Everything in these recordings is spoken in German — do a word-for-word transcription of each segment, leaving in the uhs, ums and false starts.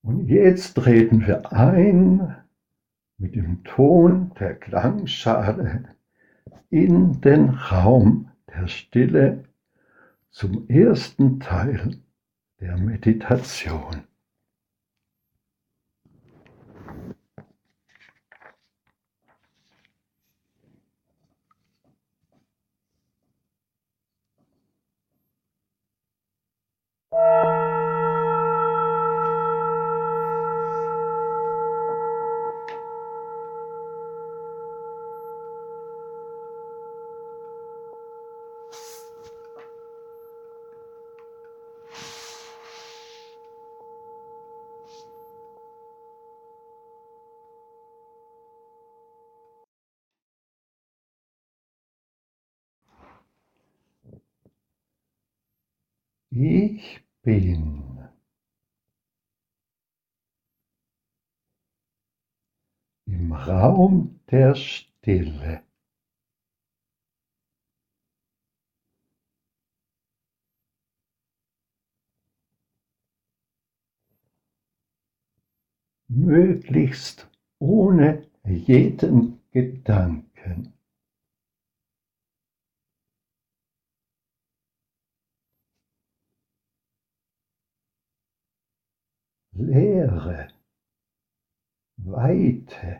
Und jetzt treten wir ein mit dem Ton der Klangschale in den Raum der Stille zum ersten Teil der Meditation. Ich bin im Raum der Stille. Möglichst ohne jeden Gedanken. Leere, Weite.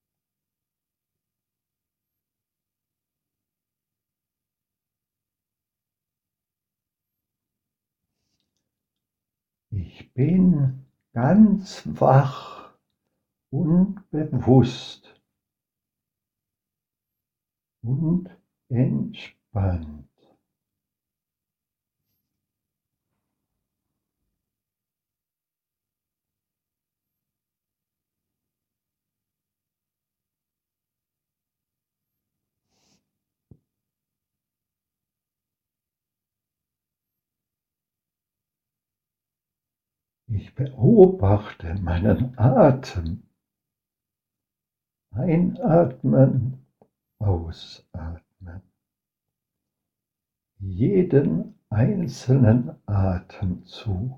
Ich bin ganz wach und bewusst und entspannt. Ich beobachte meinen Atem. Einatmen, ausatmen. Jeden einzelnen Atemzug.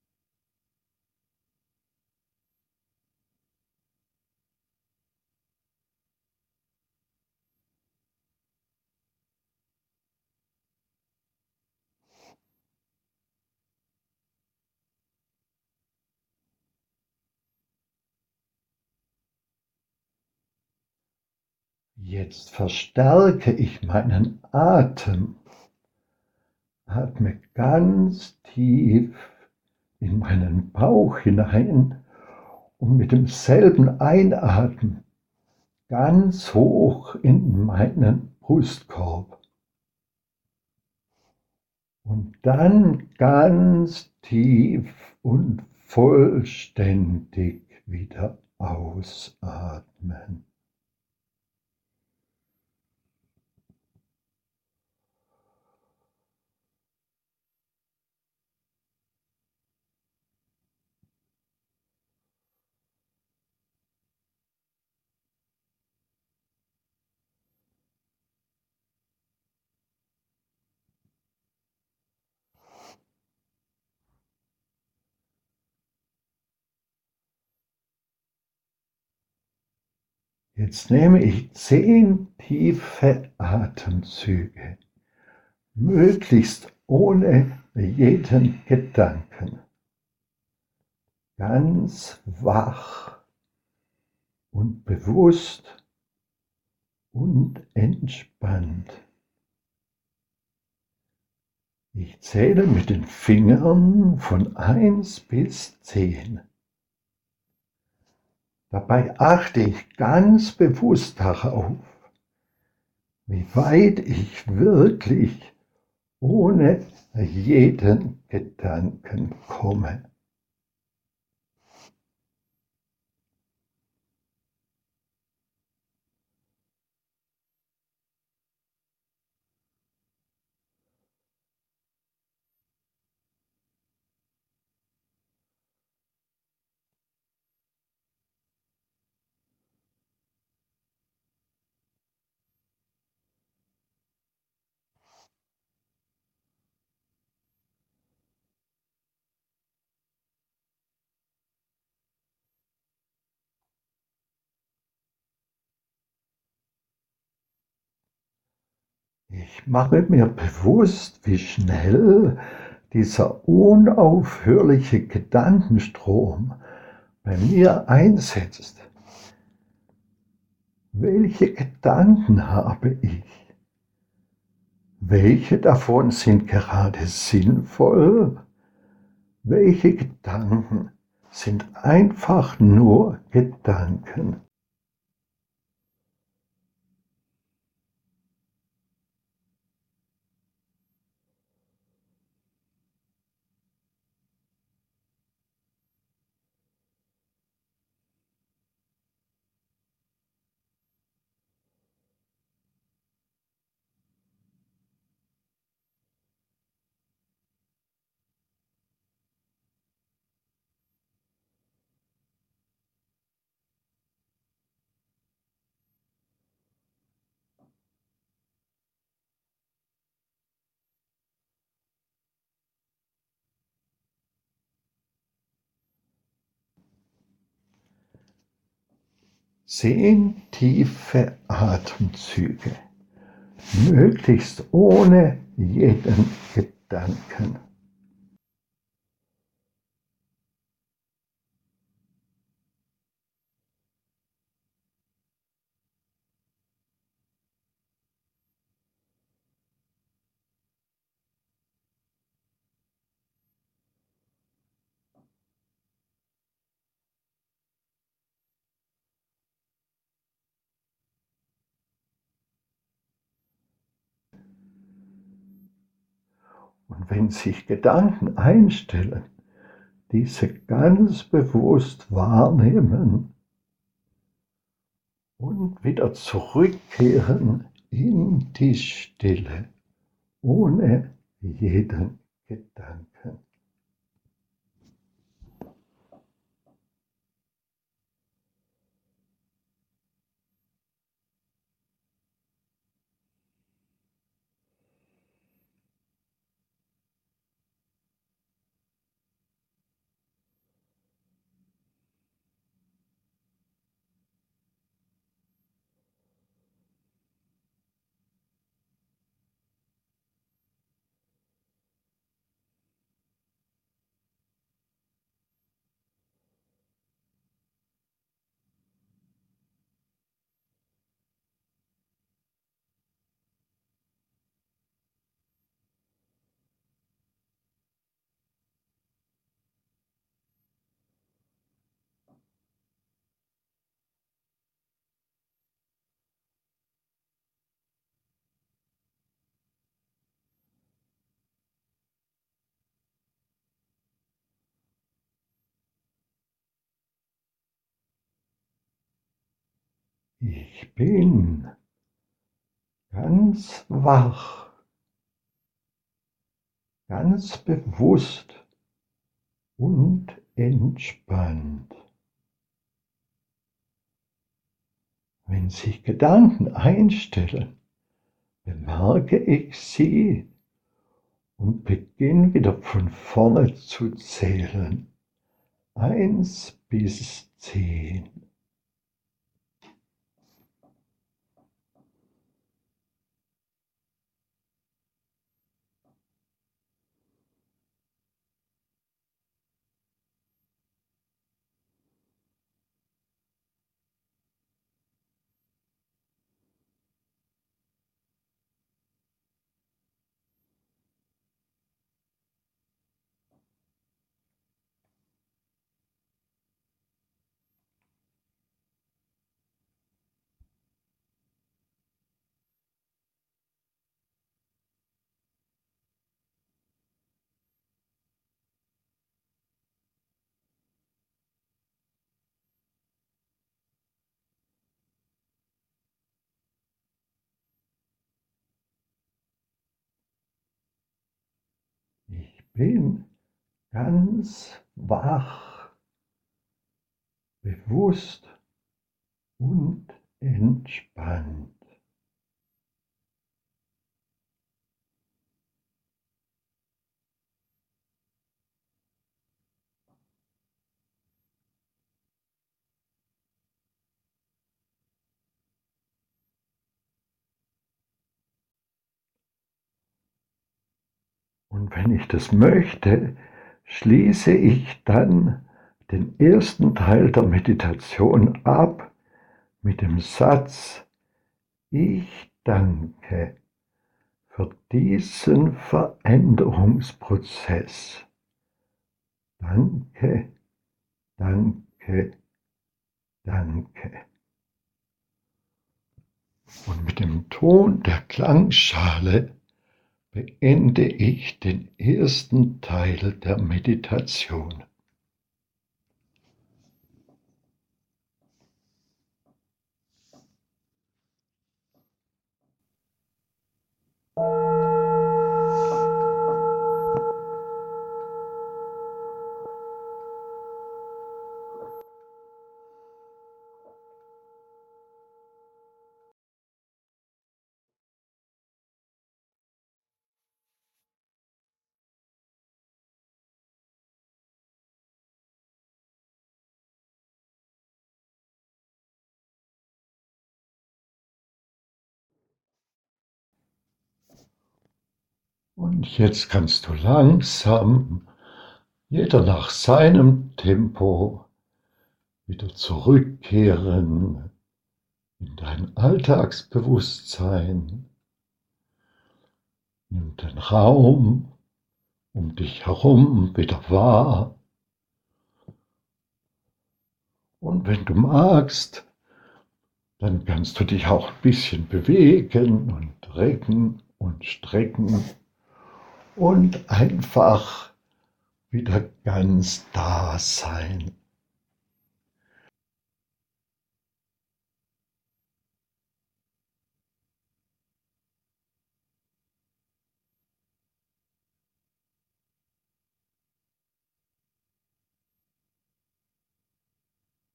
Jetzt verstärke ich meinen Atem. Atme ganz tief in meinen Bauch hinein und mit demselben Einatmen ganz hoch in meinen Brustkorb. Und dann ganz tief und vollständig wieder ausatmen. Jetzt nehme ich zehn tiefe Atemzüge, möglichst ohne jeden Gedanken, ganz wach und bewusst und entspannt. Ich zähle mit den Fingern von eins bis zehn. Dabei achte ich ganz bewusst darauf, wie weit ich wirklich ohne jeden Gedanken komme. Ich mache mir bewusst, wie schnell dieser unaufhörliche Gedankenstrom bei mir einsetzt. Welche Gedanken habe ich? Welche davon sind gerade sinnvoll? Welche Gedanken sind einfach nur Gedanken? Zehn tiefe Atemzüge, möglichst ohne jeden Gedanken. Und wenn sich Gedanken einstellen, diese ganz bewusst wahrnehmen und wieder zurückkehren in die Stille, ohne jeden Gedanken. Ich bin ganz wach, ganz bewusst und entspannt. Wenn sich Gedanken einstellen, bemerke ich sie und beginne wieder von vorne zu zählen. Eins bis zehn. Ich bin ganz wach, bewusst und entspannt. Und wenn ich das möchte, schließe ich dann den ersten Teil der Meditation ab mit dem Satz: Ich danke für diesen Veränderungsprozess. Danke, danke, danke. Und mit dem Ton der Klangschale beende ich den ersten Teil der Meditation. Und jetzt kannst du langsam, jeder nach seinem Tempo, wieder zurückkehren in dein Alltagsbewusstsein. Nimm den Raum um dich herum wieder wahr. Und wenn du magst, dann kannst du dich auch ein bisschen bewegen und recken und strecken und einfach wieder ganz da sein.